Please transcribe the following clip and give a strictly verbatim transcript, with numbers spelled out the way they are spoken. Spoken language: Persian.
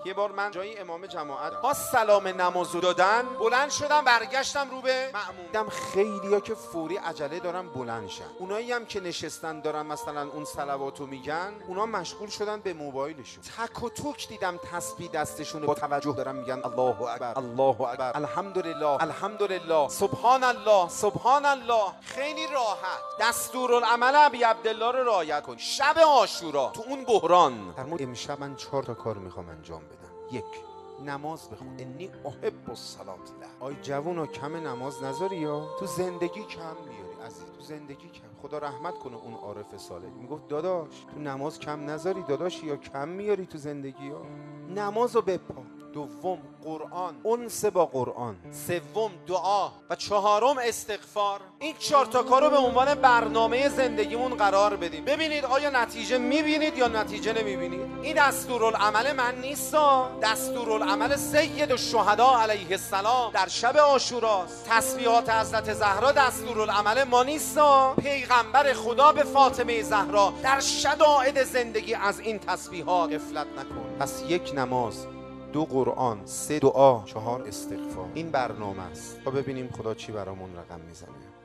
یه بار من جای امام جماعت با سلام نمازو دادن بلند شدم برگشتم رو به مأموم، دیدم خیلیا که فوری عجله دارن بلند شن، اونایی هم که نشستن دارن مثلا اون صلواتو میگن، اونا مشغول شدن به موبایلشون. تک و توک دیدم تسبیح دستشون با توجه دارن میگن الله اکبر الله اکبر الحمدلله الحمدلله سبحان الله سبحان الله. خیلی راحت دستورالعمل ابی عبدالله رو رعایت کن. شب عاشورا تو اون بحران فرمود امشب من چهار تا کار میخوام انجام بدم. یک، نماز بخون. انی احب الصلاه له. آی جوونا کم نماز نذاری یا تو زندگی کم میاری عزیز، تو زندگی کم. خدا رحمت کنه اون عارف صالح میگفت داداش تو نماز کم نذاری داداش، یا کم میاری تو زندگی ها. نمازو بپا. دوم قرآن، انس با قرآن. سوم دعا و چهارم استغفار. این چهار تا کارو به عنوان برنامه زندگیمون قرار بدیم. ببینید آیا نتیجه میبینید یا نتیجه نمیبینید. این دستورالعمل من نیست، دستورالعمل سید الشهدا علیه السلام در شب عاشوراست. تسبیحات حضرت زهرا دستورالعمل ما نیست. پیغمبر خدا به فاطمه زهرا در شدائد زندگی از این تسبیحات غفلت نکن. پس یک نماز، دو قرآن، سه دعا، چهار استغفار. این برنامه است تا ببینیم خدا چی برامون رقم میزنه.